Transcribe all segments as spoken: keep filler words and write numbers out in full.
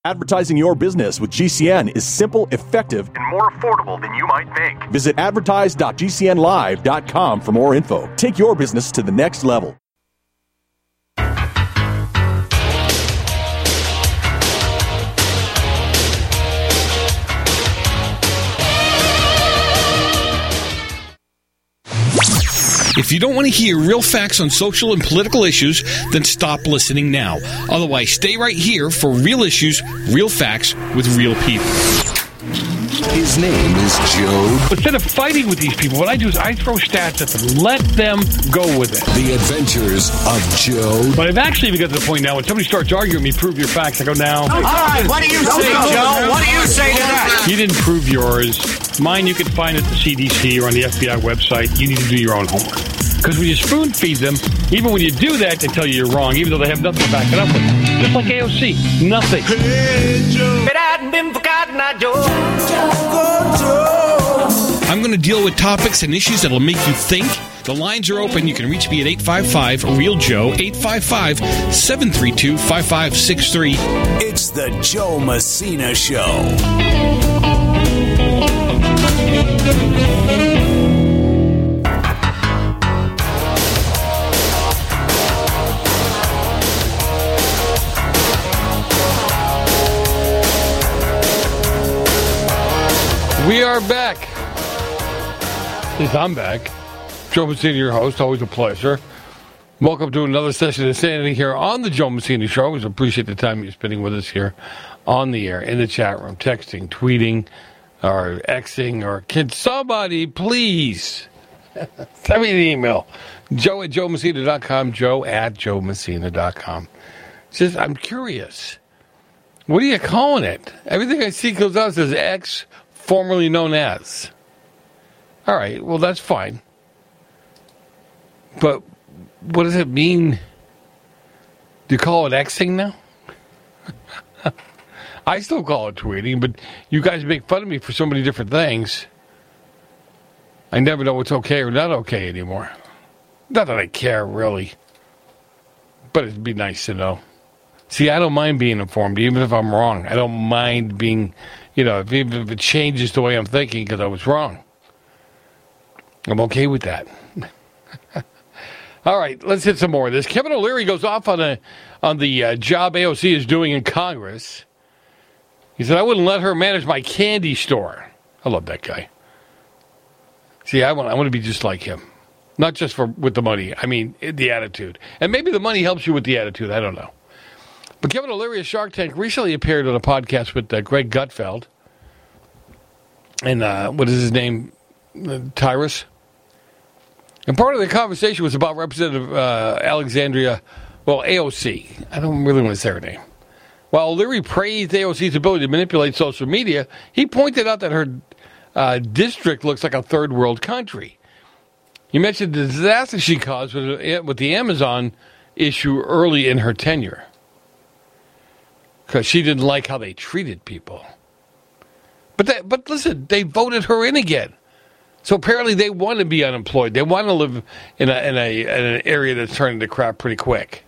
Advertising your business with G C N is simple, effective, and more affordable than you might think. Visit advertise dot g c n live dot com for more info. Take your business to the next level. If you don't want to hear real facts on social and political issues, then stop listening now. Otherwise, stay right here for real issues, real facts with real people. His name is Joe. Instead of fighting with these people, what I do is I throw stats at them. Let them go with it. The Adventures of Joe. But I've actually even got to the point now when somebody starts arguing with me, prove your facts, I go, now. All right, what do you say, Joe? What do you say to that? You didn't prove yours. Mine you can find at the C D C or on the F B I website. You need to do your own homework. Because when you spoon feed them, even when you do that, they tell you you're wrong, even though they have nothing to back it up with. Just like A O C. Nothing. Hey, Joe. But I hadn't been forgotten, I Joe. I'm going to deal with topics and issues that will make you think. The lines are open. You can reach me at eight five five, real joe, eight five five, seven three two, five five six three. It's the Joe Messina Show. We are back. At least I'm back. Joe Messina, your host. Always a pleasure. Welcome to another session of Insanity here on the Joe Messina Show. Always appreciate the time you're spending with us here on the air, in the chat room, texting, tweeting, or Xing, or can somebody please send me an email. Joe at joe messina dot com, Joe at joe messina dot com. Just, I'm curious. What are you calling it? Everything I see goes out says X, formerly known as. All right, well, that's fine. But what does it mean? Do you call it Xing now? I still call it tweeting, but you guys make fun of me for so many different things. I never know what's okay or not okay anymore. Not that I care, really. But it'd be nice to know. See, I don't mind being informed, even if I'm wrong. I don't mind being, you know, if, even if it changes the way I'm thinking because I was wrong. I'm okay with that. All right, let's hit some more of this. Kevin O'Leary goes off on a on the uh, job A O C is doing in Congress. He said, I wouldn't let her manage my candy store. I love that guy. See, I want I want to be just like him. Not just for with the money. I mean, the attitude. And maybe the money helps you with the attitude. I don't know. But Kevin O'Leary of Shark Tank recently appeared on a podcast with uh, Greg Gutfeld. And uh, what is his name? Uh, Tyrus. And part of the conversation was about Representative uh, Alexandria, well, A O C. I don't really want to say her name. While O'Leary praised A O C's ability to manipulate social media, he pointed out that her uh, district looks like a third world country. He mentioned the disaster she caused with, with the Amazon issue early in her tenure. Because she didn't like how they treated people. But that, but listen, they voted her in again. So apparently they want to be unemployed. They want to live in, a, in, a, in an area that's turning to crap pretty quick.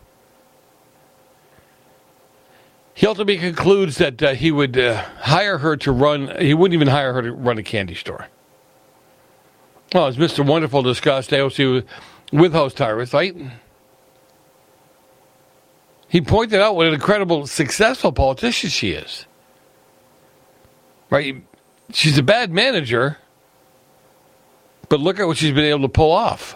He ultimately concludes that uh, he would uh, hire her to run, he wouldn't even hire her to run a candy store. Well, as Mister Wonderful discussed, A O C with, with host Tyrus, right? He pointed out what an incredible, successful politician she is. Right? She's a bad manager, but look at what she's been able to pull off.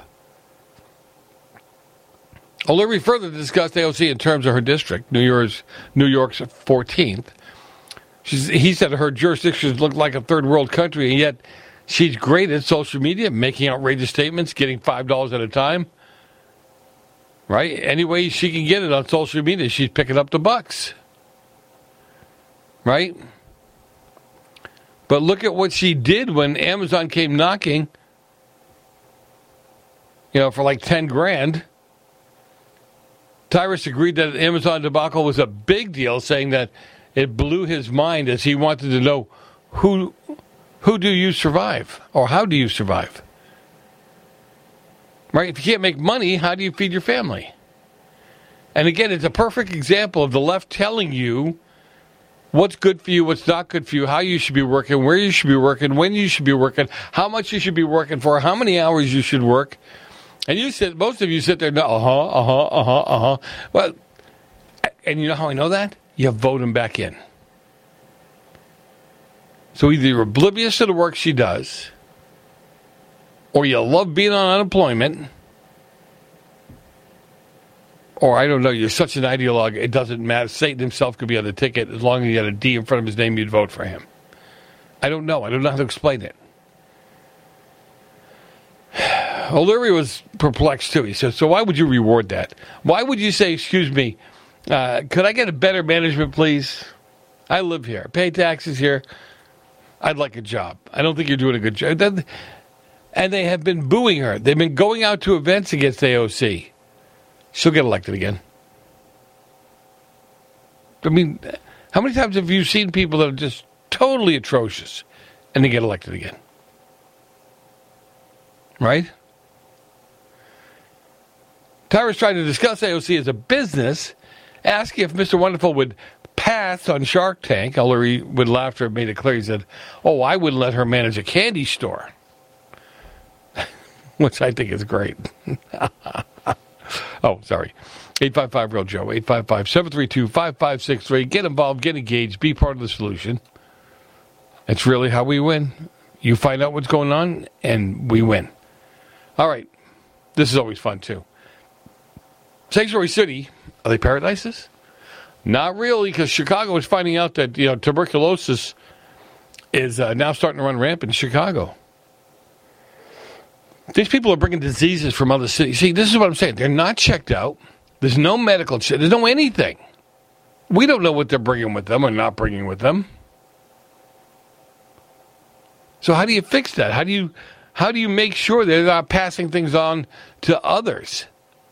O'Leary further discussed A O C in terms of her district, New York's New York's fourteenth. She's, he said her jurisdictions look like a third world country, and yet she's great at social media, making outrageous statements, getting five dollars at a time. Right? Any way she can get it on social media, she's picking up the bucks. Right? But look at what she did when Amazon came knocking, you know, for like ten grand. Tyrus agreed that Amazon debacle was a big deal, saying that it blew his mind as he wanted to know who who do you survive, or how do you survive? Right? If you can't make money, how do you feed your family? And again, it's a perfect example of the left telling you what's good for you, what's not good for you, how you should be working, where you should be working, when you should be working, how much you should be working for, how many hours you should work. And you sit, most of you sit there, uh-huh, uh-huh, uh-huh, uh-huh. Well, and you know how I know that? You vote them back in. So either you're oblivious to the work she does, or you love being on unemployment, or I don't know, you're such an ideologue, it doesn't matter. Satan himself could be on the ticket. As long as he had a D in front of his name, you'd vote for him. I don't know. I don't know how to explain it. O'Leary was perplexed, too. He said, so why would you reward that? Why would you say, excuse me, uh, could I get a better management, please? I live here. Pay taxes here. I'd like a job. I don't think you're doing a good job. And they have been booing her. They've been going out to events against A O C. She'll get elected again. I mean, how many times have you seen people that are just totally atrocious and they get elected again? Right? Tyra's trying to discuss A O C as a business, asking if Mister Wonderful would pass on Shark Tank. O'Leary, with laughter, made it clear. He said, oh, I wouldn't let her manage a candy store. Which I think is great. Oh, sorry. eight five five real Joe. eight five five, seven three two, five five six three. Get involved. Get engaged. Be part of the solution. It's really how we win. You find out what's going on, and we win. All right. This is always fun, too. Sanctuary City, are they paradises? Not really, because Chicago is finding out that, you know, tuberculosis is uh, now starting to run rampant in Chicago. These people are bringing diseases from other cities. See, this is what I'm saying. They're not checked out. There's no medical check. There's no anything. We don't know what they're bringing with them or not bringing with them. So how do you fix that? How do you, how do you make sure they're not passing things on to others?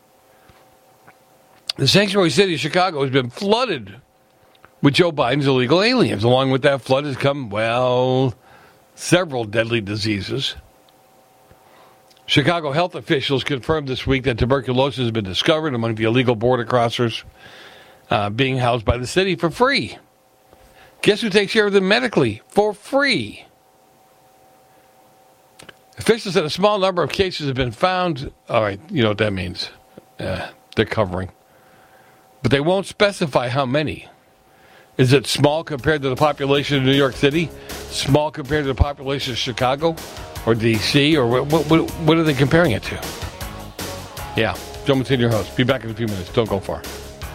The sanctuary city of Chicago has been flooded with Joe Biden's illegal aliens. Along with that flood has come, well, several deadly diseases. Chicago health officials confirmed this week that tuberculosis has been discovered among the illegal border crossers uh, being housed by the city for free. Guess who takes care of them medically? For free. Officials said a small number of cases have been found. All right, you know what that means. Uh, they're covering. But they won't specify how many. Is it small compared to the population of New York City? Small compared to the population of Chicago? Or D C? Or what, what, what are they comparing it to? Yeah, Joe Massino, your host. Be back in a few minutes. Don't go far.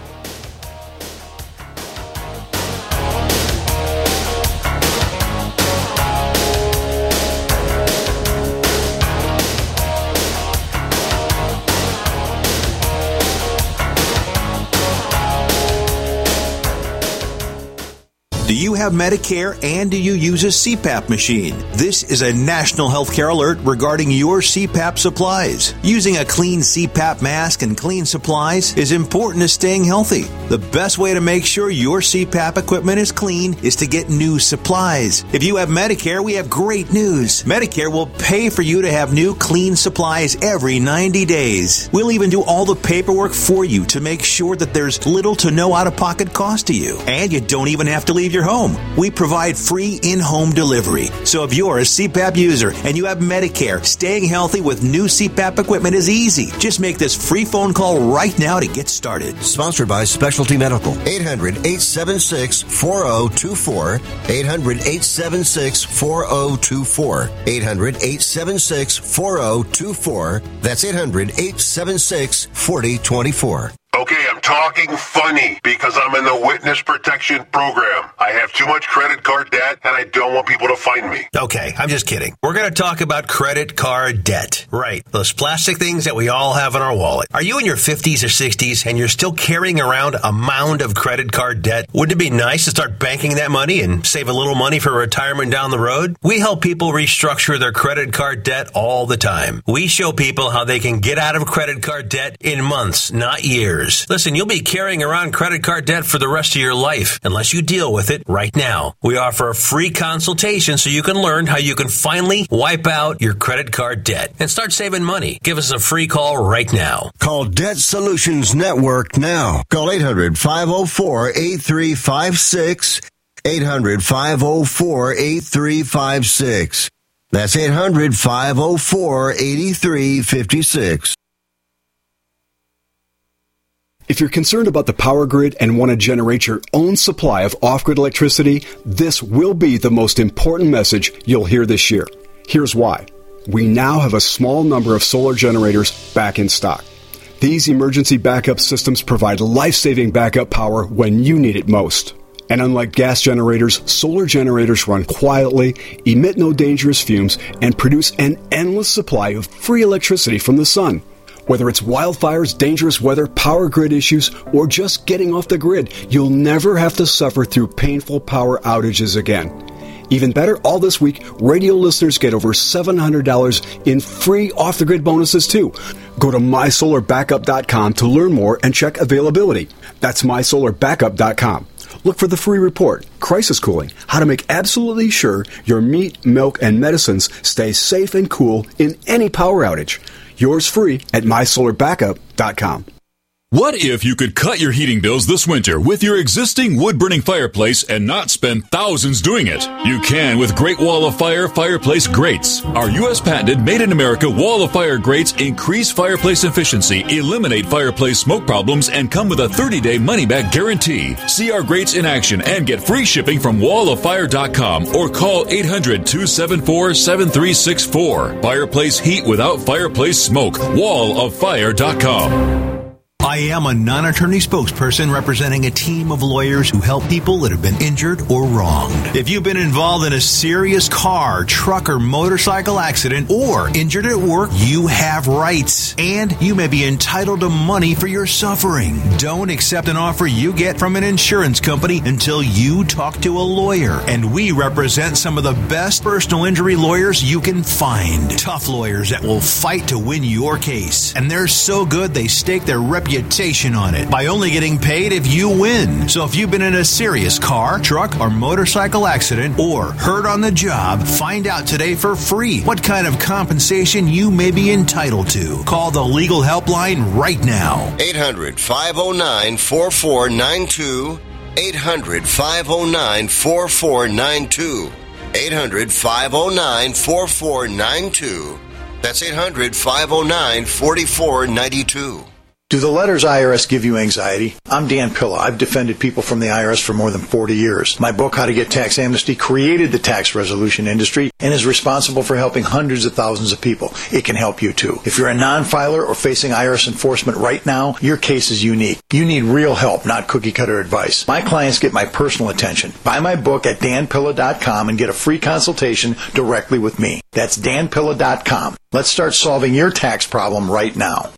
Do you have Medicare and do you use a C PAP machine? This is a national healthcare alert regarding your C PAP supplies. Using a clean C PAP mask and clean supplies is important to staying healthy. The best way to make sure your C PAP equipment is clean is to get new supplies. If you have Medicare, we have great news. Medicare will pay for you to have new clean supplies every ninety days. We'll even do all the paperwork for you to make sure that there's little to no out-of-pocket cost to you. And you don't even have to leave your home. We provide free in-home delivery. So if you're a C PAP user and you have Medicare, staying healthy with new C PAP equipment is easy. Just make this free phone call right now to get started. Sponsored by Specialty Medical. eight hundred, eight seven six, four zero two four. eight hundred, eight seven six, four zero two four. eight hundred, eight seven six, four zero two four. That's eight hundred, eight seven six, four zero two four. Okay, I'm talking funny because I'm in the witness protection program. I have too much credit card debt and I don't want people to find me. Okay, I'm just kidding. We're going to talk about credit card debt. Right, those plastic things that we all have in our wallet. Are you in your fifties or sixties and you're still carrying around a mound of credit card debt? Wouldn't it be nice to start banking that money and save a little money for retirement down the road? We help people restructure their credit card debt all the time. We show people how they can get out of credit card debt in months, not years. Listen, you'll be carrying around credit card debt for the rest of your life unless you deal with it right now. We offer a free consultation so you can learn how you can finally wipe out your credit card debt and start saving money. Give us a free call right now. Call Debt Solutions Network now. Call eight hundred, five oh four, eight three five six. eight hundred, five oh four, eight three five six. That's eight hundred, five oh four, eight three five six. If you're concerned about the power grid and want to generate your own supply of off-grid electricity, this will be the most important message you'll hear this year. Here's why. We now have a small number of solar generators back in stock. These emergency backup systems provide life-saving backup power when you need it most. And unlike gas generators, solar generators run quietly, emit no dangerous fumes, and produce an endless supply of free electricity from the sun. Whether it's wildfires, dangerous weather, power grid issues, or just getting off the grid, you'll never have to suffer through painful power outages again. Even better, all this week, radio listeners get over seven hundred dollars in free off-the-grid bonuses, too. Go to my solar backup dot com to learn more and check availability. That's my solar backup dot com. Look for the free report, Crisis Cooling, how to make absolutely sure your meat, milk, and medicines stay safe and cool in any power outage. Yours free at my solar backup dot com. What if you could cut your heating bills this winter with your existing wood-burning fireplace and not spend thousands doing it? You can with Great Wall of Fire Fireplace Grates. Our U S patented made-in-America Wall of Fire grates increase fireplace efficiency, eliminate fireplace smoke problems, and come with a thirty-day money-back guarantee. See our grates in action and get free shipping from wall of fire dot com or call eight hundred, two seven four, seven three six four. Fireplace heat without fireplace smoke. wall of fire dot com. I am a non-attorney spokesperson representing a team of lawyers who help people that have been injured or wronged. If you've been involved in a serious car, truck, or motorcycle accident or injured at work, you have rights, and you may be entitled to money for your suffering. Don't accept an offer you get from an insurance company until you talk to a lawyer, and we represent some of the best personal injury lawyers you can find. Tough lawyers that will fight to win your case, and they're so good they stake their reputation on it by only getting paid if you win. So if you've been in a serious car, truck, or motorcycle accident or hurt on the job, find out today for free what kind of compensation you may be entitled to. Call the legal helpline right now. eight hundred, five oh nine, four four nine two. eight hundred, five oh nine, four four nine two. eight hundred, five oh nine, four four nine two. That's eight hundred, five oh nine, four four nine two. Do the letters I R S give you anxiety? I'm Dan Pilla. I've defended people from the I R S for more than forty years. My book, How to Get Tax Amnesty, created the tax resolution industry and is responsible for helping hundreds of thousands of people. It can help you too. If you're a non-filer or facing I R S enforcement right now, your case is unique. You need real help, not cookie-cutter advice. My clients get my personal attention. Buy my book at dan pilla dot com and get a free consultation directly with me. That's dan pilla dot com. Let's start solving your tax problem right now.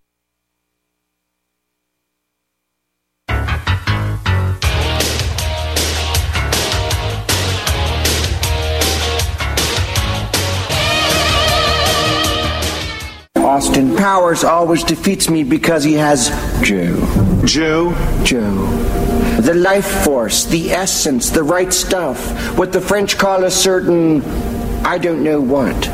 Austin Powers always defeats me because he has Joe. Joe? Joe. The life force, the essence, the right stuff. What the French call a certain, I don't know what.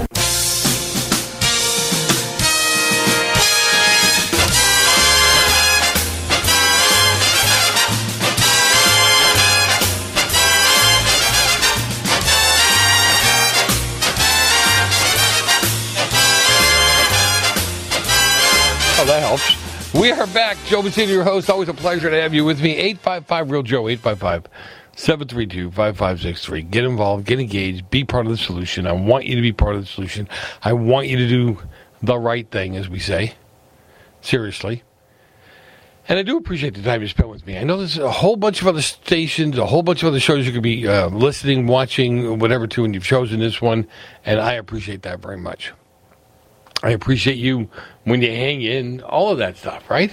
That helps. We are back. Joe Messina, your host. Always a pleasure to have you with me. eight five five, real Joe, eight five five, seven three two, five five six three. Get involved, get engaged, be part of the solution. I want you to be part of the solution. I want you to do the right thing, as we say. Seriously. And I do appreciate the time you spent with me. I know there's a whole bunch of other stations, a whole bunch of other shows you could be uh, listening, watching, whatever, to, and you've chosen this one, and I appreciate that very much. I appreciate you when you hang in, all of that stuff, right?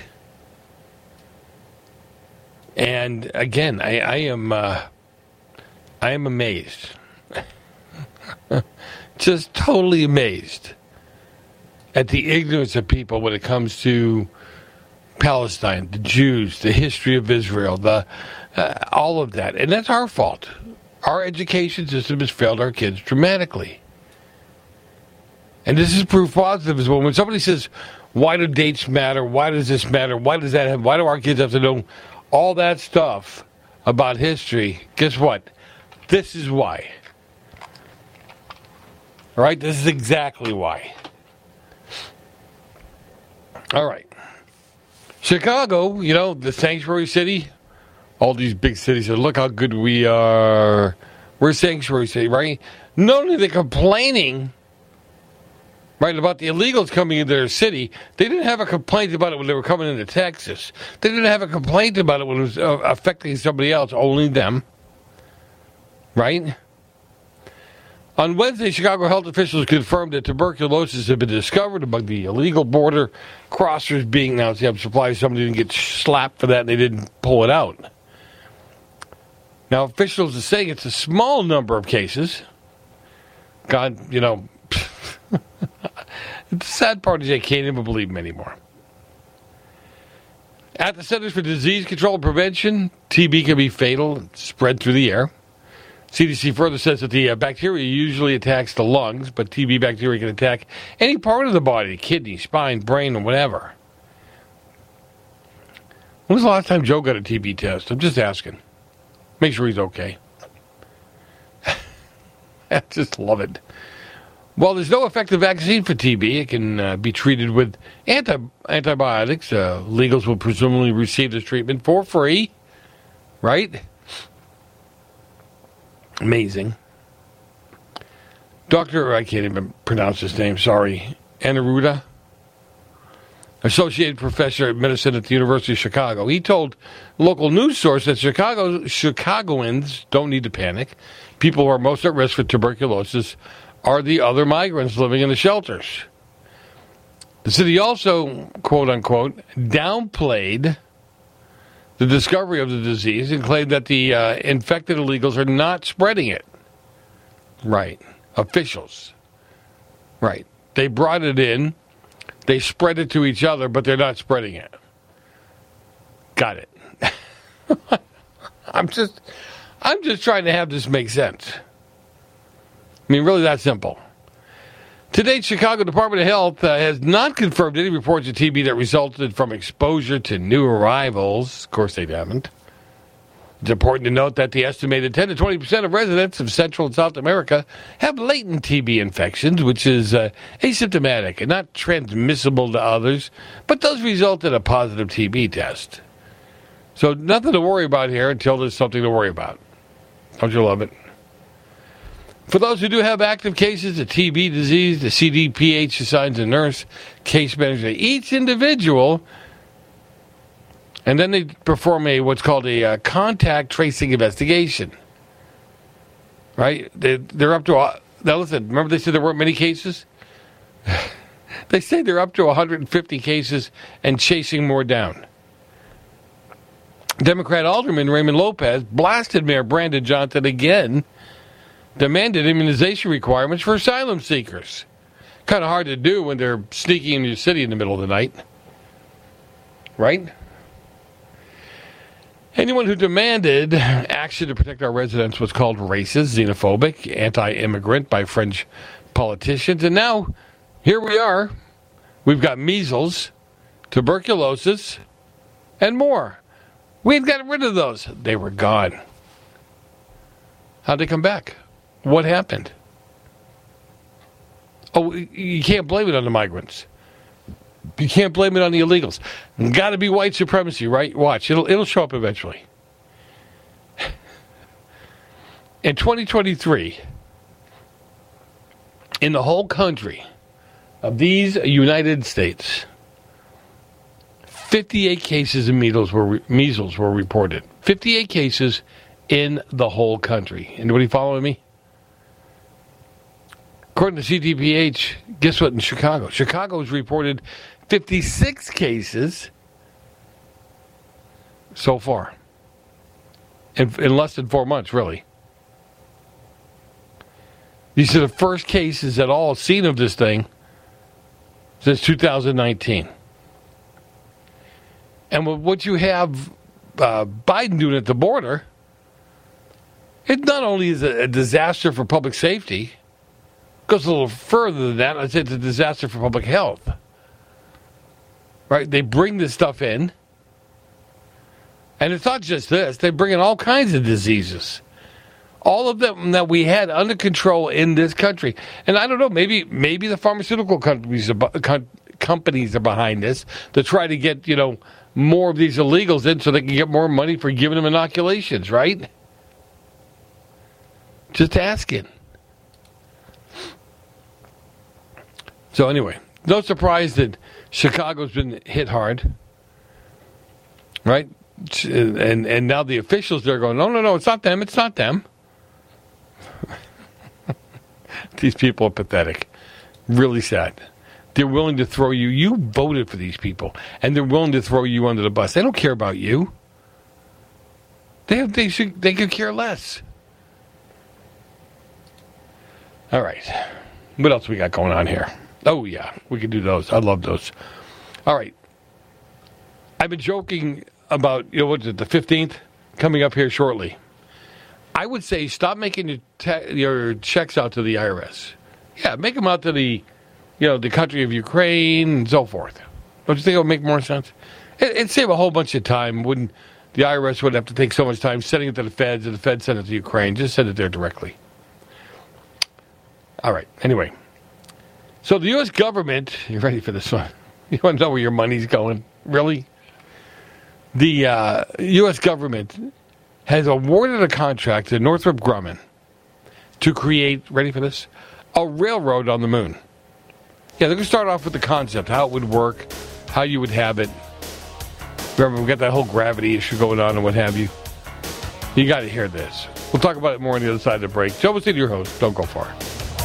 And again, I, I am, uh, I am amazed, just totally amazed at the ignorance of people when it comes to Palestine, the Jews, the history of Israel, the uh, all of that, and that's our fault. Our education system has failed our kids dramatically. And this is proof positive as well. When somebody says, why do dates matter? Why does this matter? Why does that have, why do our kids have to know all that stuff about history? Guess what? This is why. All right, this is exactly why. All right. Chicago, you know, the sanctuary city. All these big cities say, look how good we are. We're a sanctuary city, right? Not only are they complaining, right, about the illegals coming into their city, they didn't have a complaint about it when they were coming into Texas. They didn't have a complaint about it when it was uh, affecting somebody else, only them. Right? On Wednesday, Chicago health officials confirmed that tuberculosis had been discovered among the illegal border crossers being, now, see, I'm surprised somebody didn't get slapped for that and they didn't pull it out. Now, officials are saying it's a small number of cases. God, you know, the sad part is I can't even believe them anymore. At the Centers for Disease Control and Prevention, T B can be fatal and spread through the air. C D C further says that the uh, bacteria usually attacks the lungs, but T B bacteria can attack any part of the body, kidney, spine, brain, or whatever. When was the last time Joe got a T B test? I'm just asking. Make sure he's okay. I just love it. Well, there's no effective vaccine for T B. It can uh, be treated with anti- antibiotics. Uh, legals will presumably receive this treatment for free, right? Amazing. Doctor, I can't even pronounce his name, sorry, Anaruda, associate professor of medicine at the University of Chicago. He told local news source that Chicago Chicagoans don't need to panic. People who are most at risk for tuberculosis are the other migrants living in the shelters. The city also, quote unquote, downplayed the discovery of the disease and claimed that the uh, infected illegals are not spreading it. Right. Officials. Right. They brought it in. They spread it to each other, but they're not spreading it. Got it. I'm just, I'm just trying to have this make sense. I mean, really that simple. To date, Chicago Department of Health uh, has not confirmed any reports of T B that resulted from exposure to new arrivals. Of course, they haven't. It's important to note that the estimated ten to twenty percent of residents of Central and South America have latent T B infections, which is uh, asymptomatic and not transmissible to others, but does result in a positive T B test. So nothing to worry about here until there's something to worry about. Don't you love it? For those who do have active cases of T B disease, the C D P H assigns a nurse case manager to each individual, and then they perform a what's called a uh, contact tracing investigation. Right? They, they're up to a, now listen. Remember they said there weren't many cases. They say they're up to one hundred fifty cases and chasing more down. Democrat Alderman Raymond Lopez blasted Mayor Brandon Johnson again. Demanded immunization requirements for asylum seekers. Kind of hard to do when they're sneaking into your city in the middle of the night. Right? Anyone who demanded action to protect our residents was called racist, xenophobic, anti-immigrant by French politicians. And now, here we are. We've got measles, tuberculosis, and more. We had gotten rid of those. They were gone. How'd they come back? What happened? Oh, you can't blame it on the migrants. You can't blame it on the illegals. Got to be white supremacy, right? Watch, it'll it'll show up eventually. In twenty twenty-three, in the whole country of these United States, fifty-eight cases of measles were measles were reported. fifty-eight cases in the whole country. Anybody following me? According to C D P H, guess what in Chicago? Chicago has reported fifty-six cases so far. In, in less than four months, really. These are the first cases at all seen of this thing since two thousand nineteen. And with what you have uh, Biden doing at the border, it not only is a, a disaster for public safety, goes a little further than that. I'd say it's a disaster for public health. Right? They bring this stuff in. And it's not just this. They bring in all kinds of diseases. all of them that we had under control in this country. And I don't know, maybe maybe the pharmaceutical companies are, com- companies are behind this to try to get, you know, more of these illegals in so they can get more money for giving them inoculations, right? Just asking. So anyway, no surprise that Chicago's been hit hard, right? And and now the officials, they're going, no, no, no, it's not them, it's not them. These people are pathetic. Really sad. They're willing to throw you. You voted for these people, and they're willing to throw you under the bus. They don't care about you. They have, they should, they could care less. All right. What else we got going on here? Oh, yeah. We can do those. I love those. All right. I've been joking about, you know, what's it, the fifteenth coming up here shortly. I would say stop making your, te- your checks out to the I R S. Yeah, make them out to the, you know, the country of Ukraine and so forth. Don't you think it would make more sense? It, it'd save a whole bunch of time. Wouldn't the I R S wouldn't have to take so much time sending it to the feds, and the feds send it to Ukraine. Just send it there directly. All right. Anyway, so the U S government, you ready for this one? You want to know where your money's going? Really? The uh, U S government has awarded a contract to Northrop Grumman to create, ready for this, a railroad on the moon. Yeah, they're going to start off with the concept, how it would work, how you would have it. Remember, we've got that whole gravity issue going on and what have you. You got to hear this. We'll talk about it more on the other side of the break. Joe Messina, your host. Don't go far.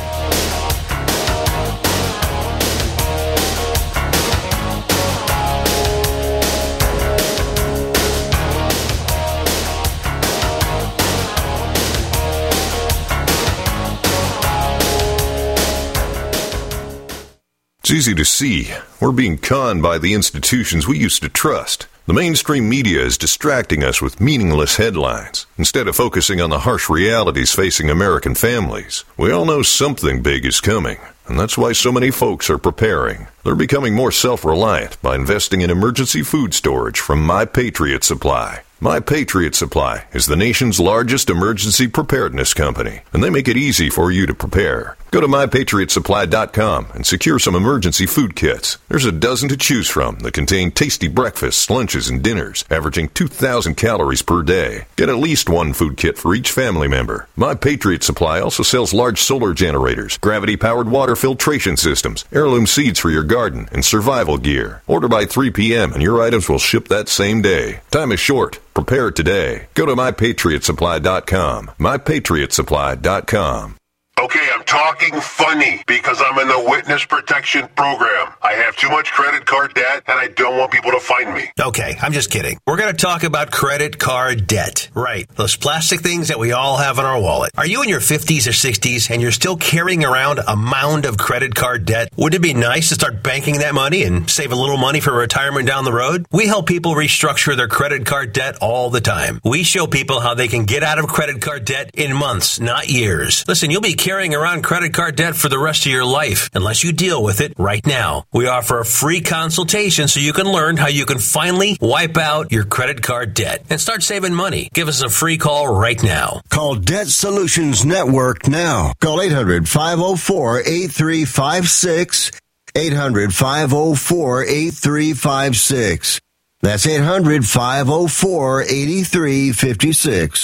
It's easy to see. We're being conned by the institutions we used to trust. The mainstream media is distracting us with meaningless headlines instead of focusing on the harsh realities facing American families. We all know something big is coming, and that's why so many folks are preparing. They're becoming more self-reliant by investing in emergency food storage from My Patriot Supply. My Patriot Supply is the nation's largest emergency preparedness company, and they make it easy for you to prepare. Go to my patriot supply dot com and secure some emergency food kits. There's a dozen to choose from that contain tasty breakfasts, lunches, and dinners, averaging two thousand calories per day. Get at least one food kit for each family member. My Patriot Supply also sells large solar generators, gravity-powered water filtration systems, heirloom seeds for your garden, and survival gear. Order by three p.m. and your items will ship that same day. Time is short. Prepare today. Go to my patriot supply dot com. my patriot supply dot com. Okay, I'm talking funny because I'm in the witness protection program. I have too much credit card debt and I don't want people to find me. Okay, I'm just kidding. We're going to talk about credit card debt. Right. Those plastic things that we all have in our wallet. Are you in your fifties or sixties and you're still carrying around a mound of credit card debt? Wouldn't it be nice to start banking that money and save a little money for retirement down the road? We help people restructure their credit card debt all the time. We show people how they can get out of credit card debt in months, not years. Listen, you'll be carrying around credit card debt for the rest of your life unless you deal with it right now. We offer a free consultation so you can learn how you can finally wipe out your credit card debt and start saving money. Give us a free call right now. Call Debt Solutions Network now. Call eight hundred, five oh four, eight three five six. eight hundred, five oh four, eight three five six. That's eight hundred, five oh four, eight three five six.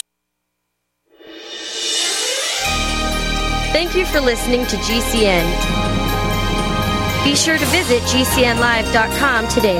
Thank you for listening to G C N. Be sure to visit G C N live dot com today.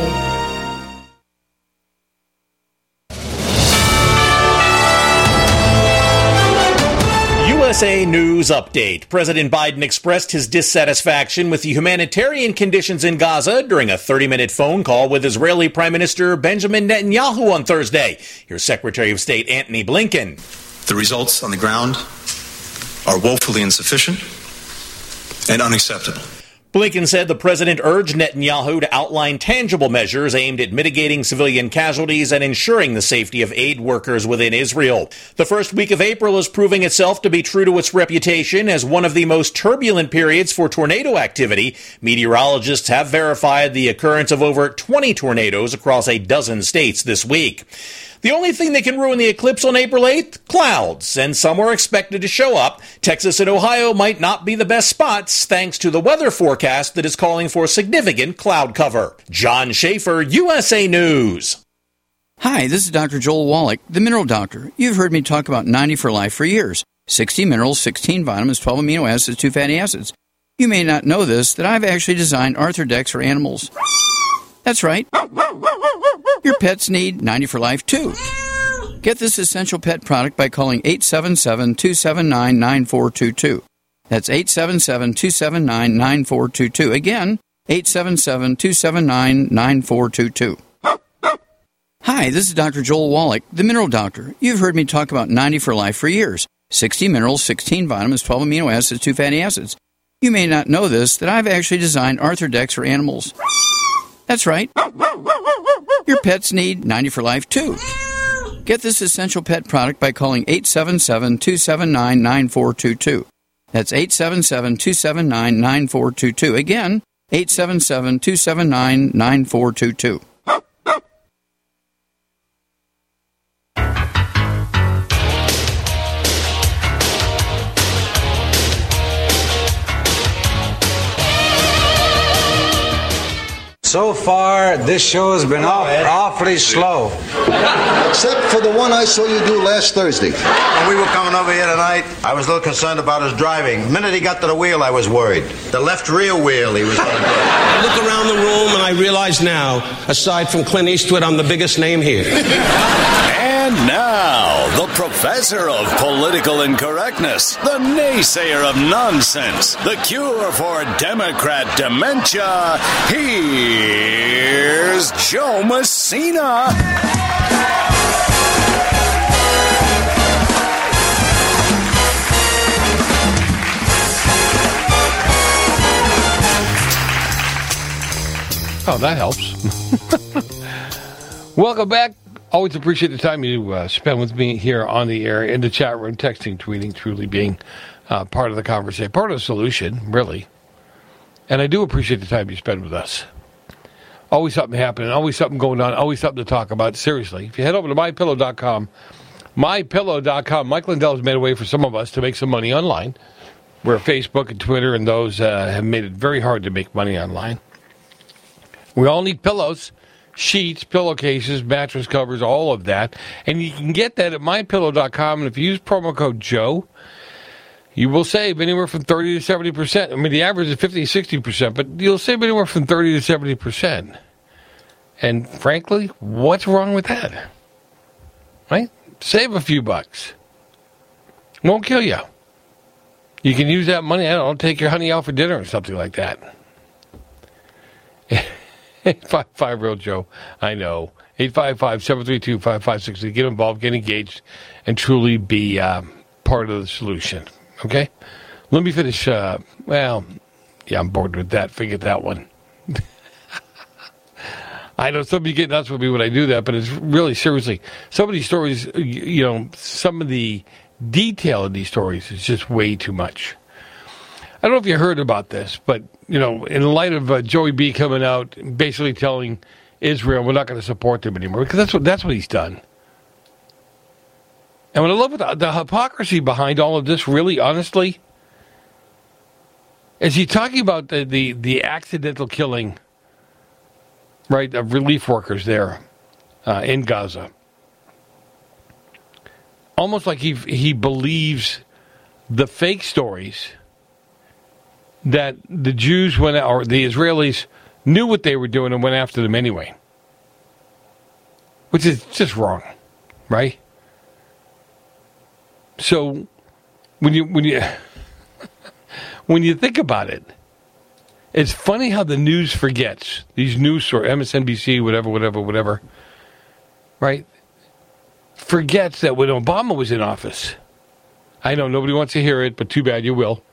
U S A News Update. President Biden expressed his dissatisfaction with the humanitarian conditions in Gaza during a thirty-minute phone call with Israeli Prime Minister Benjamin Netanyahu on Thursday. Here's Secretary of State Antony Blinken. The results on the ground are woefully insufficient and unacceptable. Blinken said the president urged Netanyahu to outline tangible measures aimed at mitigating civilian casualties and ensuring the safety of aid workers within Israel. The first week of April is proving itself to be true to its reputation as one of the most turbulent periods for tornado activity. Meteorologists have verified the occurrence of over twenty tornadoes across a dozen states this week. The only thing that can ruin the eclipse on April eighth? Clouds, and some are expected to show up. Texas and Ohio might not be the best spots thanks to the weather forecast that is calling for significant cloud cover. John Schaefer, U S A News. Hi, this is Doctor Joel Wallach, the Mineral Doctor. You've heard me talk about ninety for Life for years. sixty minerals, sixteen vitamins, twelve amino acids, two fatty acids. You may not know this, that I've actually designed Arthrodex for animals. That's right. Your pets need ninety for Life, too. Get this essential pet product by calling eight seven seven, two seven nine, nine four two two. That's eight seven seven, two seven nine, nine four two two. Again, eight seven seven, two seven nine, nine four two two. Hi, this is Doctor Joel Wallach, the Mineral Doctor. You've heard me talk about ninety for Life for years. sixty minerals, sixteen vitamins, twelve amino acids, two fatty acids. You may not know this, that I've actually designed Arthrodex for animals. That's right. Your pets need ninety for Life, too. Get this essential pet product by calling eight seven seven, two seven nine, nine four two two. That's eight seven seven, two seven nine, nine four two two. Again, eight seven seven, two seven nine, nine four two two. So far, this show has been off, awfully slow. Except for the one I saw you do last Thursday. When we were coming over here tonight, I was a little concerned about his driving. The minute he got to the wheel, I was worried. The left rear wheel, he was going to do. I look around the room and I realize now, aside from Clint Eastwood, I'm the biggest name here. And now, the professor of political incorrectness, the naysayer of nonsense, the cure for Democrat dementia, here's Joe Messina. Oh, that helps. Welcome back. Always appreciate the time you uh, spend with me here on the air, in the chat room, texting, tweeting, truly being uh, part of the conversation, part of the solution, really. And I do appreciate the time you spend with us. Always something happening, always something going on, always something to talk about. Seriously, if you head over to my pillow dot com, my pillow dot com, Mike Lindell has made a way for some of us to make some money online, where Facebook and Twitter and those uh, have made it very hard to make money online. We all need pillows. Sheets, pillowcases, mattress covers, all of that. And you can get that at my pillow dot com. And if you use promo code Joe, you will save anywhere from thirty to seventy percent. I mean, the average is fifty to sixty percent, but you'll save anywhere from thirty to seventy percent. And frankly, what's wrong with that? Right? Save a few bucks. Won't kill you. You can use that money, I don't know, take your honey out for dinner or something like that. eight five five real Joe. I know. eight five five, seven three two, five five six zero. Get involved, get engaged, and truly be uh, part of the solution. Okay? Let me finish. Uh, well, yeah, I'm bored with that. Forget that one. I know some of you get nuts with me when I do that, but it's really, seriously, some of these stories, you know, some of the detail of these stories is just way too much. I don't know if you heard about this, but, you know, in light of uh, Joey B coming out, basically telling Israel we're not going to support them anymore, because that's what that's what he's done. And what I love the, the hypocrisy behind all of this, really, honestly, is he talking about the, the, the accidental killing, right, of relief workers there uh, in Gaza. Almost like he he believes the fake stories that the Jews went out, or the Israelis knew what they were doing and went after them anyway. Which is just wrong, right? So when you when you when you think about it, it's funny how the news forgets, these news or M S N B C, whatever, whatever, whatever, right? Forgets that when Obama was in office, I know nobody wants to hear it, but too bad you will.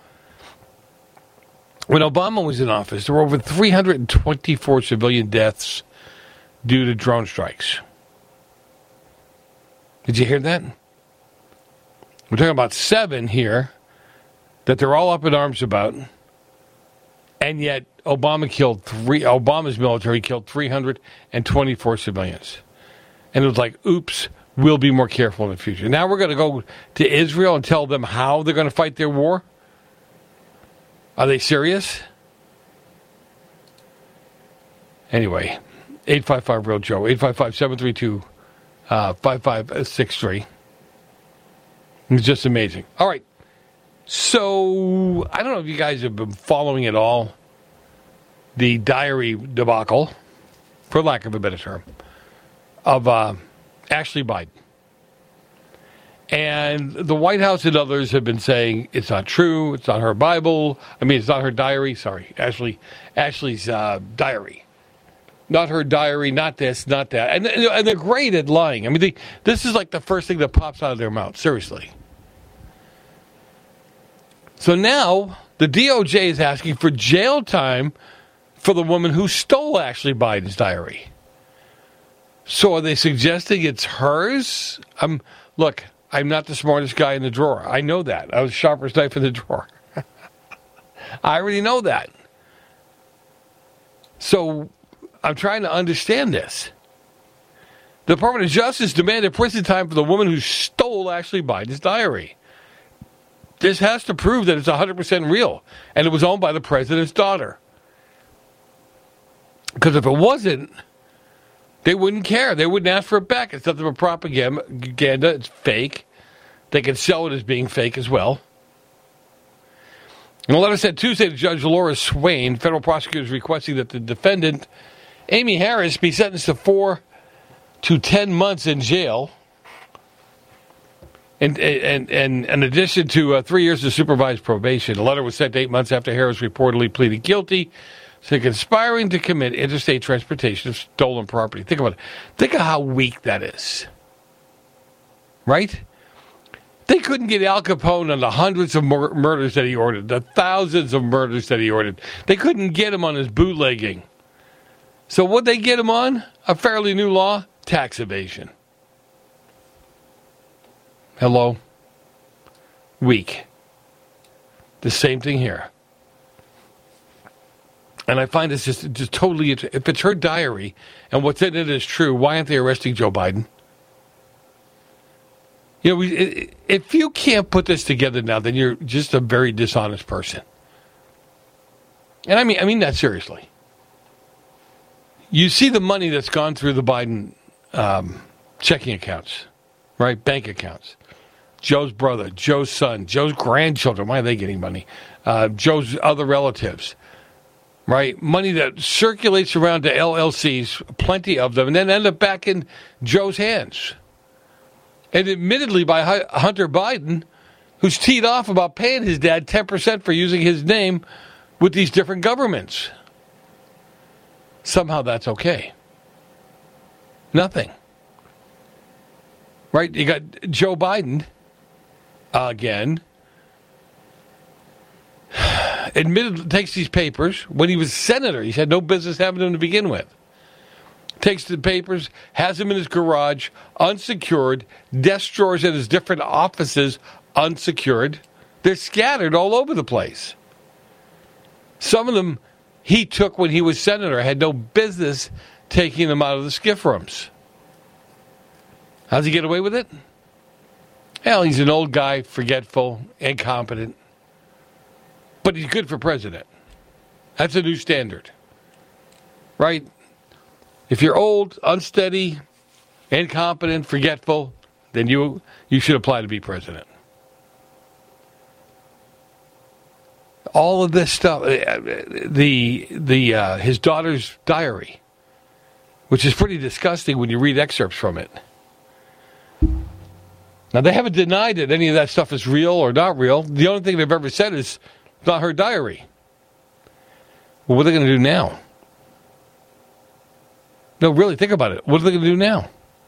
When Obama was in office, there were over three hundred twenty-four civilian deaths due to drone strikes. Did you hear that? We're talking about seven here that they're all up in arms about, and yet Obama killed three. Obama's military killed three hundred twenty-four civilians, and it was like, oops, we'll be more careful in the future. Now we're going to go to Israel and tell them how they're going to fight their war? Are they serious? Anyway, eight five five real Joe, eight five five, seven three two, five five six three. It's just amazing. All right. So, I don't know if you guys have been following at all the diary debacle, for lack of a better term, of uh, Ashley Biden. And the White House and others have been saying it's not true, it's not her Bible. I mean, it's not her diary. Sorry, Ashley, Ashley's uh, diary. Not her diary, not this, not that. And, and they're great at lying. I mean, they, this is like the first thing that pops out of their mouth, seriously. So now the D O J is asking for jail time for the woman who stole Ashley Biden's diary. So are they suggesting it's hers? Um, look, I'm not the smartest guy in the drawer. I know that. I was sharpest knife in the drawer. I already know that. So I'm trying to understand this. The Department of Justice demanded prison time for the woman who stole Ashley Biden's diary. This has to prove that it's one hundred percent real, and it was owned by the president's daughter. Because if it wasn't, they wouldn't care. They wouldn't ask for it back. It's nothing but propaganda. It's fake. They can sell it as being fake as well. In a letter sent Tuesday to Judge Laura Swain, federal prosecutors requesting that the defendant, Amy Harris, be sentenced to four to ten months in jail. And, and, and in addition to uh, three years of supervised probation. The letter was sent eight months after Harris reportedly pleaded guilty to conspiring to commit interstate transportation of stolen property. Think about it. Think of how weak that is. Right? They couldn't get Al Capone on the hundreds of mur- murders that he ordered, the thousands of murders that he ordered. They couldn't get him on his bootlegging. So what'd they get him on? A fairly new law? Tax evasion. Hello? Weak. The same thing here. And I find this just, just totally, if it's her diary and what's in it is true, why aren't they arresting Joe Biden? You know, we, if you can't put this together now, then you're just a very dishonest person. And I mean, I mean that seriously. You see the money that's gone through the Biden um, checking accounts, right? Bank accounts. Joe's brother, Joe's son, Joe's grandchildren. Why are they getting money? Uh, Joe's other relatives, right? Money that circulates around to L L Cs, plenty of them, and then end up back in Joe's hands. And admittedly by Hunter Biden, who's teed off about paying his dad ten percent for using his name with these different governments. Somehow that's okay. Nothing. Right? You got Joe Biden, uh, again, admitted, takes these papers. When he was senator, he had no business having them to begin with. Takes the papers, has them in his garage, unsecured, desk drawers in his different offices, unsecured. They're scattered all over the place. Some of them he took when he was senator, had no business taking them out of the skiff rooms. How's he get away with it? Hell, he's an old guy, forgetful, incompetent. But he's good for president. That's a new standard. Right? If you're old, unsteady, incompetent, forgetful, then you you should apply to be president. All of this stuff, the the uh, his daughter's diary, which is pretty disgusting when you read excerpts from it. Now, they haven't denied that any of that stuff is real or not real. The only thing they've ever said is it's not her diary. Well, what are they going to do now? No, really, think about it. What are they going to do now?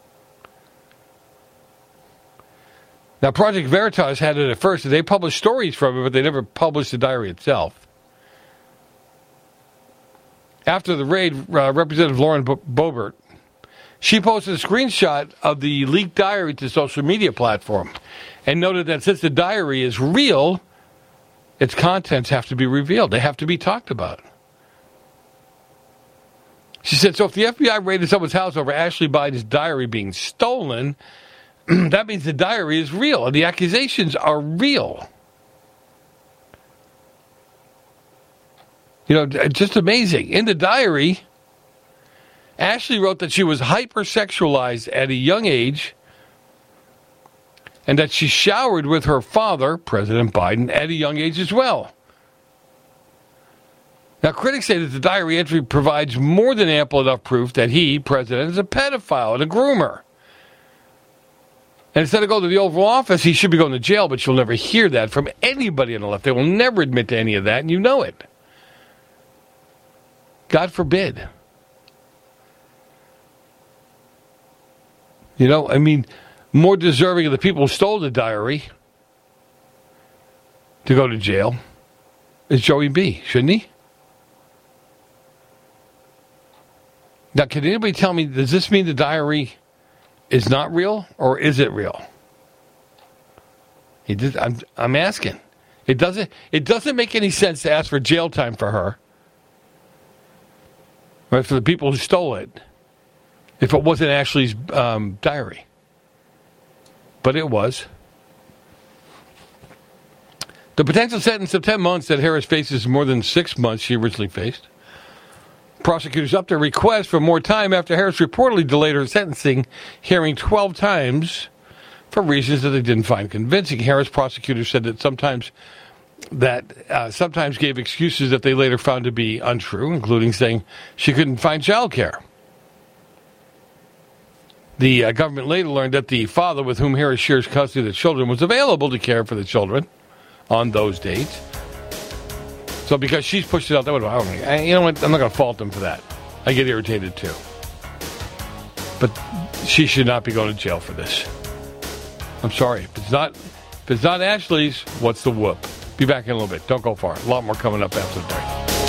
Now, Project Veritas had it at first, and they published stories from it, but they never published the diary itself. After the raid, uh, Representative Lauren Bo- Boebert, she posted a screenshot of the leaked diary to social media platform and noted that since the diary is real, its contents have to be revealed. They have to be talked about. She said, so if the F B I raided someone's house over Ashley Biden's diary being stolen, that means the diary is real and the accusations are real. You know, just amazing. In the diary, Ashley wrote that she was hypersexualized at a young age and that she showered with her father, President Biden, at a young age as well. Now, critics say that the diary entry provides more than ample enough proof that he, President, is a pedophile and a groomer. And instead of going to the Oval Office, he should be going to jail, but you'll never hear that from anybody on the left. They will never admit to any of that, and you know it. God forbid. You know, I mean, more deserving of the people who stole the diary to go to jail is Joey B., shouldn't he? Now, can anybody tell me, does this mean the diary is not real, or is it real? He did, I'm, I'm asking. It doesn't, it doesn't make any sense to ask for jail time for her, right, for the people who stole it, if it wasn't Ashley's um, diary. But it was. The potential sentence of ten months that Harris faces is more than six months she originally faced. Prosecutors upped their request for more time after Harris reportedly delayed her sentencing hearing twelve times for reasons that they didn't find convincing. Harris prosecutors said that sometimes that uh, sometimes gave excuses that they later found to be untrue, including saying she couldn't find child care. The uh, government later learned that the father with whom Harris shares custody of the children was available to care for the children on those dates. So because she's pushed it out that way, I don't know, you know what? I'm not going to fault them for that. I get irritated too. But she should not be going to jail for this. I'm sorry. If it's not, if it's not Ashley's, what's the whoop? Be back in a little bit. Don't go far. A lot more coming up after the break.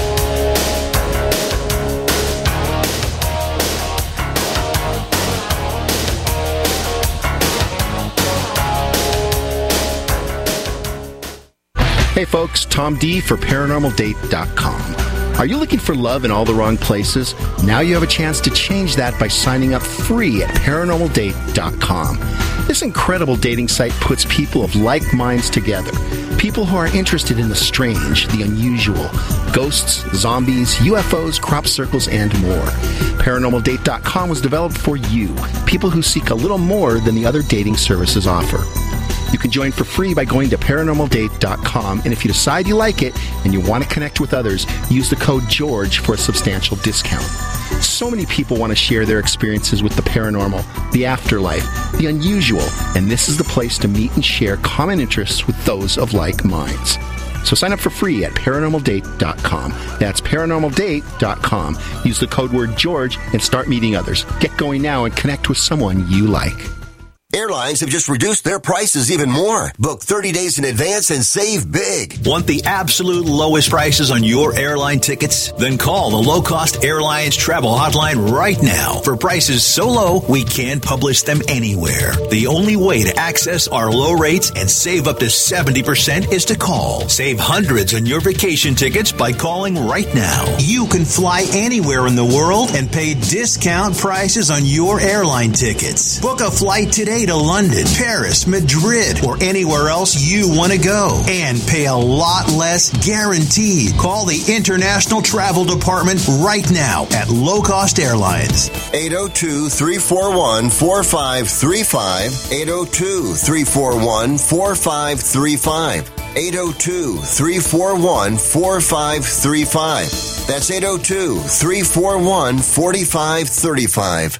Hey folks, Tom D for paranormal date dot com. Are you looking for love in all the wrong places? Now you have a chance to change that by signing up free at paranormal date dot com. This incredible dating site puts people of like minds together. People who are interested in the strange, the unusual, ghosts, zombies, U F Os, crop circles, and more. paranormal date dot com was developed for you, people who seek a little more than the other dating services offer. You can join for free by going to paranormal date dot com, and if you decide you like it and you want to connect with others, use the code GEORGE for a substantial discount. So many people want to share their experiences with the paranormal, the afterlife, the unusual, and this is the place to meet and share common interests with those of like minds. So sign up for free at paranormal date dot com. That's paranormal date dot com. Use the code word GEORGE and start meeting others. Get going now and connect with someone you like. Airlines have just reduced their prices even more. Book thirty days in advance and save big. Want the absolute lowest prices on your airline tickets? Then call the Low Cost Airlines Travel Hotline right now for prices so low we can't publish them anywhere. The only way to access our low rates and save up to seventy percent is to call. Save hundreds on your vacation tickets by calling right now. You can fly anywhere in the world and pay discount prices on your airline tickets. Book a flight today to London, Paris, Madrid, or anywhere else you want to go and pay a lot less guaranteed. Call the International Travel Department right now at Low Cost Airlines. eight oh two, three four one, four five three five. eight oh two, three four one, four five three five. eight oh two, three four one, four five three five. That's eight oh two, three four one, four five three five.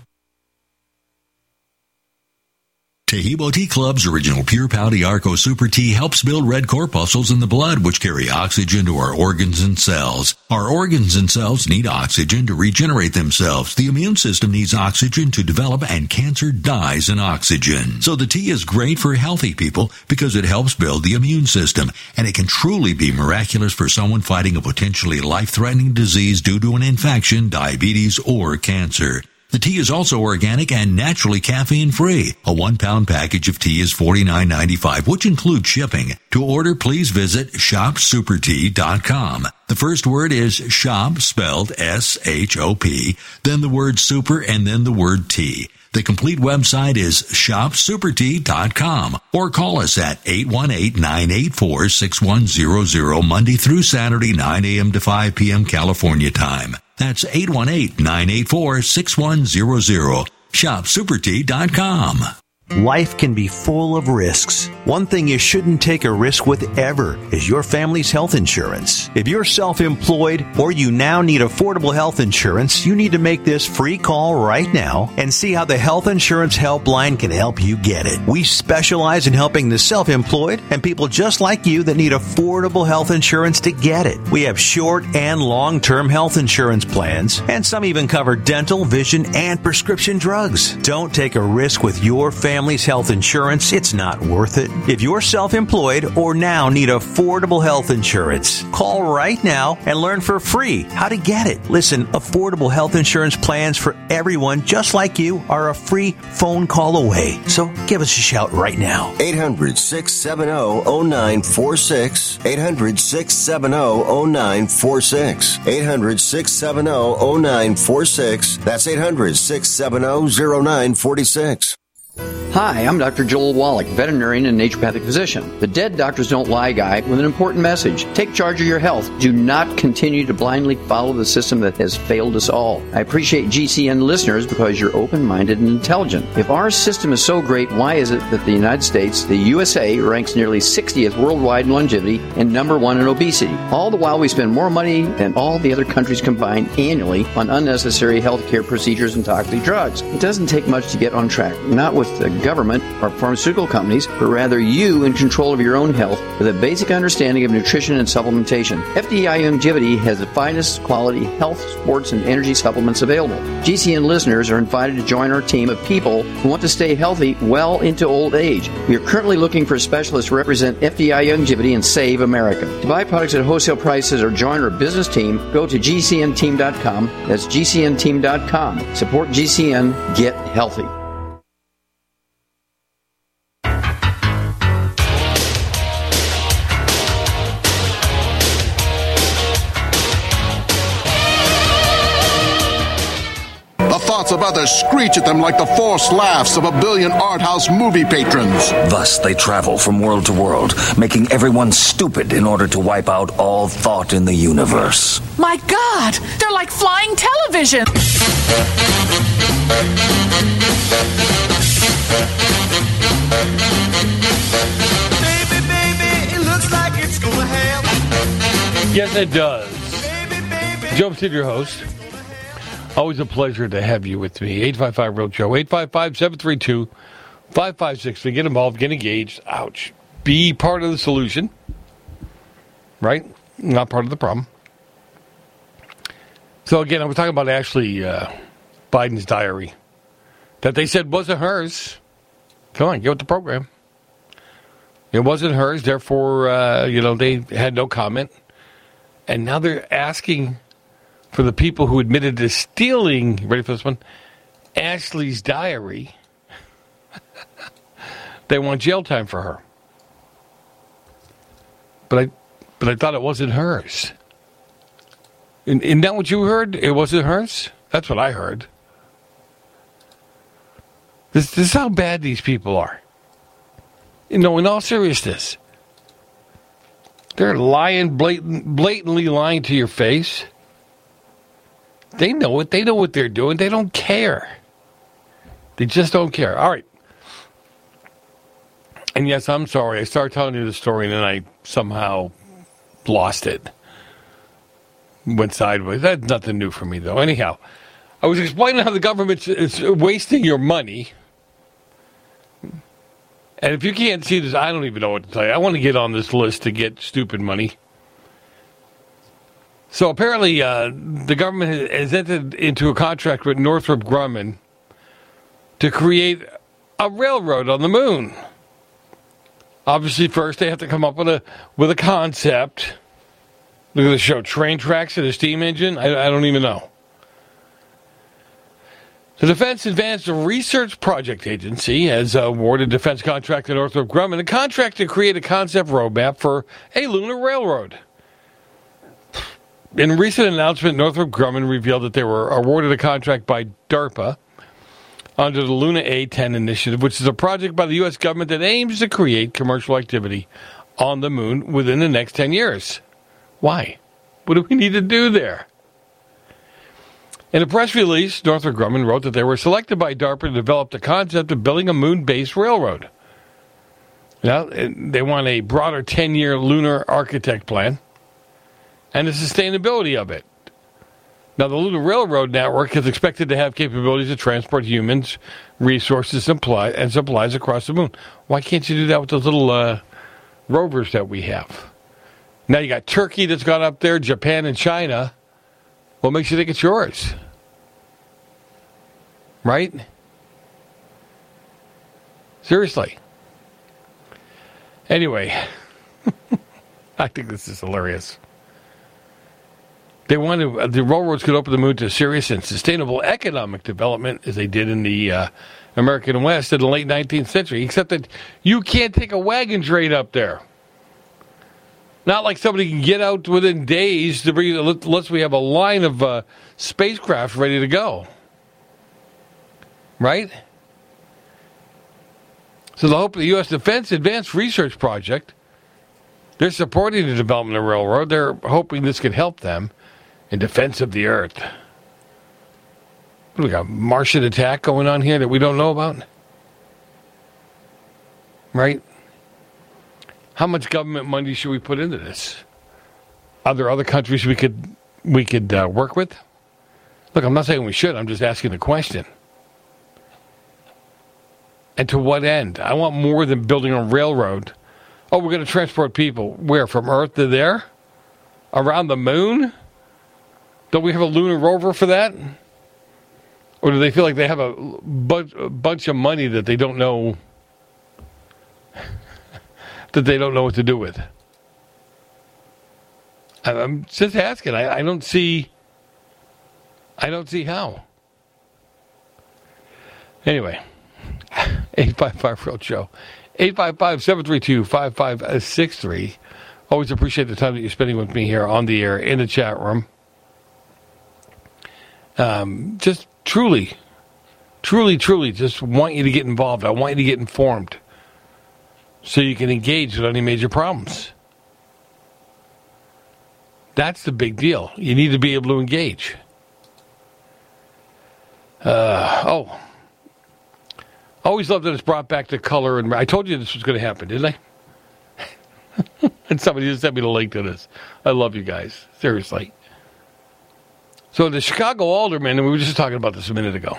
Tahibo Tea Club's original Pure Pouty Arco Super Tea helps build red corpuscles in the blood, which carry oxygen to our organs and cells. Our organs and cells need oxygen to regenerate themselves. The immune system needs oxygen to develop, and cancer dies in oxygen. So the tea is great for healthy people because it helps build the immune system, and it can truly be miraculous for someone fighting a potentially life-threatening disease due to an infection, diabetes, or cancer. The tea is also organic and naturally caffeine-free. A one-pound package of tea is forty-nine ninety-five, which includes shipping. To order, please visit shop super tea dot com. The first word is shop, spelled S H O P, then the word super, and then the word tea. The complete website is shop super tea dot com or call us at eight one eight, nine eight four, six one zero zero Monday through Saturday, nine a.m. to five p.m. California time. That's eight one eight, nine eight four, six one zero zero. shop super tea dot com. Life can be full of risks. One thing you shouldn't take a risk with ever is your family's health insurance. If you're self-employed or you now need affordable health insurance, you need to make this free call right now and see how the Health Insurance Helpline can help you get it. We specialize in helping the self-employed and people just like you that need affordable health insurance to get it. We have short and long-term health insurance plans, and some even cover dental, vision, and prescription drugs. Don't take a risk with your family. Family's health insurance, it's not worth it. If you're self-employed or now need affordable health insurance, call right now and learn for free how to get it. Listen, affordable health insurance plans for everyone just like you are a free phone call away. So give us a shout right now. eight hundred, six seven zero, zero nine four six. eight hundred, six seven zero, zero nine four six. eight hundred, six seven zero, zero nine four six. That's eight hundred, six seven zero, zero nine four six. Hi, I'm Doctor Joel Wallach, veterinarian and naturopathic physician. The Dead Doctors Don't Lie guy with an important message. Take charge of your health. Do not continue to blindly follow the system that has failed us all. I appreciate G C N listeners because you're open-minded and intelligent. If our system is so great, why is it that the United States, the U S A, ranks nearly sixtieth worldwide in longevity and number one in obesity? All the while we spend more money than all the other countries combined annually on unnecessary health care procedures and toxic drugs. It doesn't take much to get on track, not with the government or pharmaceutical companies, but rather you in control of your own health with a basic understanding of nutrition and supplementation. F D I Longevity has the finest quality health, sports, and energy supplements available. G C N listeners are invited to join our team of people who want to stay healthy well into old age. We are currently looking for specialists to represent F D I Longevity and Save America. To buy products at wholesale prices or join our business team, go to G C N team dot com. That's G C N team dot com. Support G C N. Get healthy. About to screech at them like the forced laughs of a billion art house movie patrons. Thus they travel from world to world, making everyone stupid in order to wipe out all thought in the universe. My God, they're like flying television. Baby, baby, it looks like it's gonna happen. Yes, it does. Joe Sid, your host. Always a pleasure to have you with me. eight five five, real Joe. eight five five, seven three two, five five six three. Get involved. Get engaged. Ouch. Be part of the solution. Right? Not part of the problem. So, again, I was talking about Ashley uh, Biden's diary that they said wasn't hers. Come on, get with the program. It wasn't hers. Therefore, uh, you know, they had no comment. And now they're asking for the people who admitted to stealing, ready for this one, Ashley's diary. They want jail time for her. But I but I thought it wasn't hers. Isn't that what you heard? It wasn't hers? That's what I heard. This, this is how bad these people are. You know, in all seriousness. They're lying, blatant, blatantly lying to your face. They know it. They know what they're doing. They don't care. They just don't care. All right. And yes, I'm sorry. I started telling you the story and then I somehow lost it. Went sideways. That's nothing new for me, though. Anyhow, I was explaining how the government is wasting your money. And if you can't see this, I don't even know what to tell you. I want to get on this list to get stupid money. So apparently, uh, the government has entered into a contract with Northrop Grumman to create a railroad on the moon. Obviously, first they have to come up with a with a concept. Look at the show: train tracks and a steam engine. I, I don't even know. The Defense Advanced Research Project Agency has awarded defense contract to Northrop Grumman a contract to create a concept roadmap for a lunar railroad. In a recent announcement, Northrop Grumman revealed that they were awarded a contract by DARPA under the Luna A ten initiative, which is a project by the U S government that aims to create commercial activity on the moon within the next ten years. Why? What do we need to do there? In a press release, Northrop Grumman wrote that they were selected by DARPA to develop the concept of building a moon-based railroad. Now, they want a broader ten-year lunar architect plan and the sustainability of it. Now, the Lunar Railroad Network is expected to have capabilities to transport humans, resources, and supplies, and supplies across the moon. Why can't you do that with those little uh, rovers that we have? Now you got Turkey that's gone up there, Japan and China. What makes you think it's yours? Right? Seriously. Anyway, I think this is hilarious. They want to, uh, the railroads could open the moon to serious and sustainable economic development as they did in the uh, American West in the late nineteenth century, except that you can't take a wagon train up there. Not like somebody can get out within days to bring, unless we have a line of uh, spacecraft ready to go. Right? So the hope of the U S Defense Advanced Research Project, they're supporting the development of the railroad. They're hoping this can help them in defense of the Earth. What do we got? Martian attack going on here that we don't know about? Right? How much government money should we put into this? Are there other countries we could we could uh, work with? Look, I'm not saying we should. I'm just asking the question. And to what end? I want more than building a railroad. Oh, we're going to transport people. Where? From Earth to there? Around the moon? Don't we have a lunar rover for that? Or do they feel like they have a, bu- a bunch of money that they don't know that they don't know what to do with? I'm just asking. I, I don't see. I don't see how. Anyway, eight five five Real Show, eight five five, seven three two, five five six three. Always appreciate the time that you're spending with me here on the air in the chat room. Um, just truly, truly, truly, just want you to get involved. I want you to get informed, so you can engage with any major problems. That's the big deal. You need to be able to engage. Uh, oh. Always love that it's brought back to color. And I told you this was going to happen, didn't I? And somebody just sent me the link to this. I love you guys. Seriously. So the Chicago alderman, and we were just talking about this a minute ago,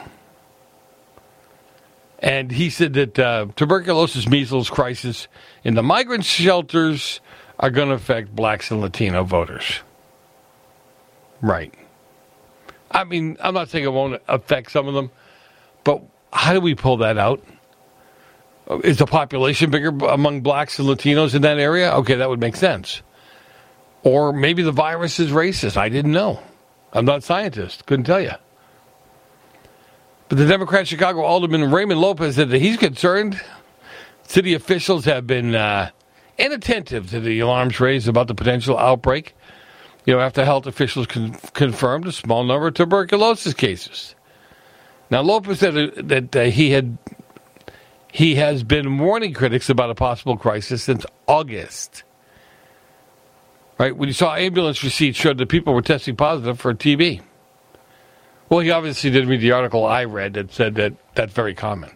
and he said that uh, tuberculosis, measles crisis in the migrant shelters are going to affect blacks and Latino voters. Right. I mean, I'm not saying it won't affect some of them, but how do we pull that out? Is the population bigger among blacks and Latinos in that area? Okay, that would make sense. Or maybe the virus is racist. I didn't know. I'm not a scientist. Couldn't tell you. But the Democrat Chicago Alderman Raymond Lopez said that he's concerned. City officials have been uh, inattentive to the alarms raised about the potential outbreak. You know, after health officials con- confirmed a small number of tuberculosis cases. Now, Lopez said that uh, he had he has been warning critics about a possible crisis since August. Right? When you saw ambulance receipts showed that people were testing positive for T B. Well, he obviously didn't read the article I read that said that that's very common.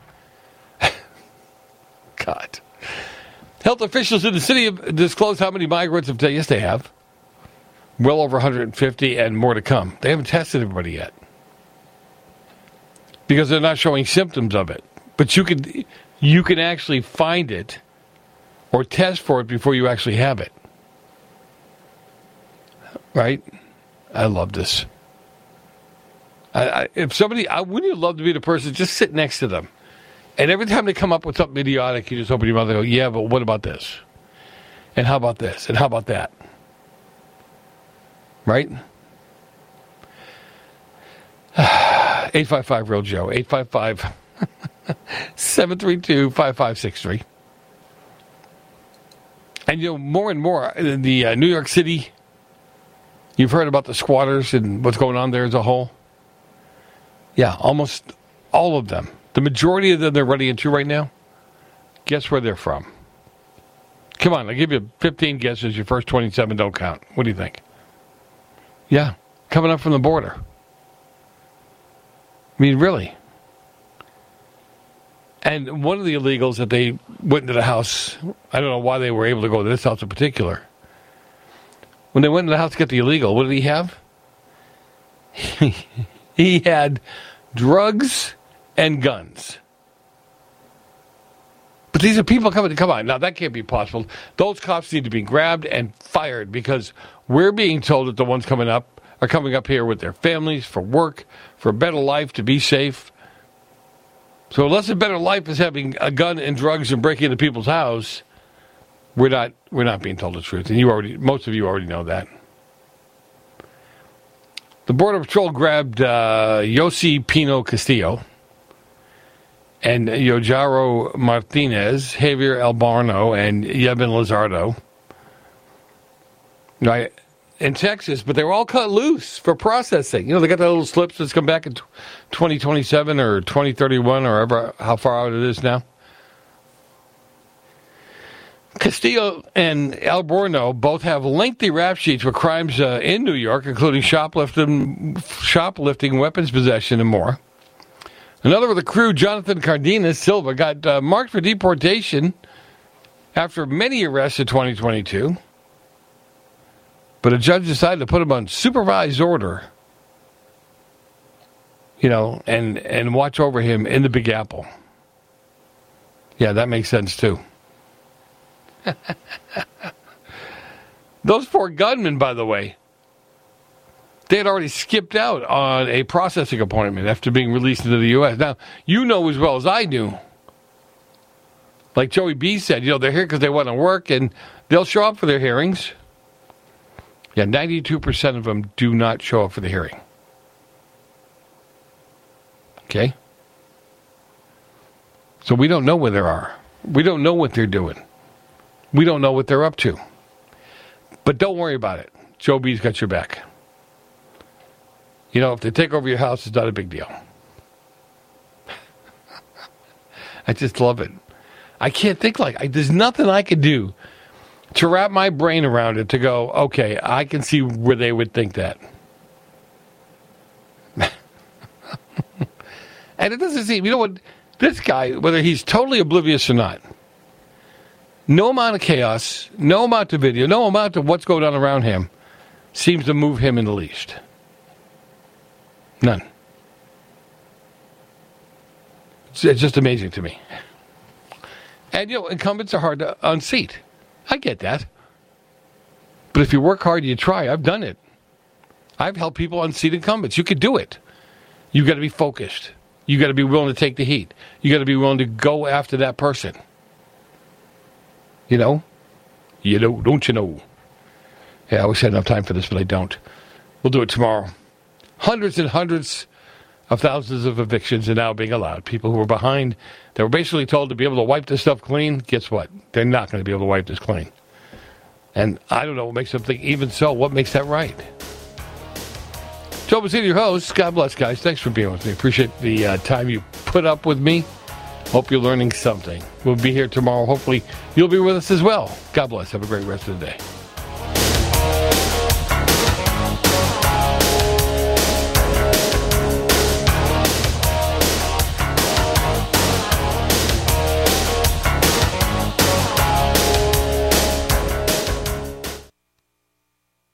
God. Health officials in the city have disclosed how many migrants have, yes, they have. Well over one hundred fifty and more to come. They haven't tested everybody yet. Because they're not showing symptoms of it. But you could you can actually find it or test for it before you actually have it. Right? I love this. I, I, if somebody, I, wouldn't you love to be the person, just sit next to them. And every time they come up with something idiotic, you just open your mouth and go, yeah, but what about this? And how about this? And how about that? Right? eight five five Real Joe. eight five five, seven three two, five five six three. And, you know, more and more in the uh, New York City, you've heard about the squatters and what's going on there as a whole. Yeah, almost all of them, the majority of them they're running into right now, guess where they're from? Come on, I'll give you fifteen guesses. Your first twenty-seven don't count. What do you think? Yeah, coming up from the border. I mean, really. And one of the illegals that they went into the house, I don't know why they were able to go to this house in particular. When they went into the house to get the illegal, what did he have? He had drugs and guns. But these are people coming to come on. Now, that can't be possible. Those cops need to be grabbed and fired because we're being told that the ones coming up are coming up here with their families, for work, for a better life, to be safe. So unless a better life is having a gun and drugs and breaking into people's house, we're not we're not being told the truth. And you already, most of you already know that. The Border Patrol grabbed uh, Yossi Pino Castillo and Yojaro Martinez, Javier Albarno, and Yevin Lizardo. Right, in Texas, but they were all cut loose for processing. You know, they got that little slips that's come back in twenty twenty-seven or twenty thirty-one or ever how far out it is now. Castillo and Alborno both have lengthy rap sheets for crimes uh, in New York, including shoplifting, shoplifting, weapons possession, and more. Another of the crew, Jonathan Cardenas Silva, got uh, marked for deportation after many arrests in twenty twenty-two. But a judge decided to put him on supervised order, you know, and, and watch over him in the Big Apple. Yeah, that makes sense, too. Those four gunmen, by the way, they had already skipped out on a processing appointment after being released into the U S. Now, you know as well as I do, like Joey B said, you know, they're here because they want to work, and they'll show up for their hearings. Yeah, ninety-two percent of them do not show up for the hearing. Okay? So we don't know where they are. We don't know what they're doing. We don't know what they're up to. But don't worry about it. Joe B's got your back. You know, if they take over your house, it's not a big deal. I just love it. I can't think like, I, there's nothing I could do to wrap my brain around it to go, okay, I can see where they would think that. And it doesn't seem, you know what, this guy, whether he's totally oblivious or not, no amount of chaos, no amount of video, no amount of what's going on around him seems to move him in the least. None. It's, it's just amazing to me. And, you know, incumbents are hard to unseat. I get that. But if you work hard, you try. I've done it. I've helped people unseat incumbents. You could do it. You've got to be focused. You've got to be willing to take the heat. You've got to be willing to go after that person. You know? You know, don't you know? Yeah, I wish I had enough time for this, but I don't. We'll do it tomorrow. Hundreds and hundreds of thousands of evictions are now being allowed. People who were behind, they were basically told to be able to wipe this stuff clean. Guess what? They're not going to be able to wipe this clean. And I don't know what makes them think, even so, what makes that right? Joe Bazzini, your host. God bless, guys. Thanks for being with me. Appreciate the uh, time you put up with me. Hope you're learning something. We'll be here tomorrow. Hopefully, you'll be with us as well. God bless. Have a great rest of the day.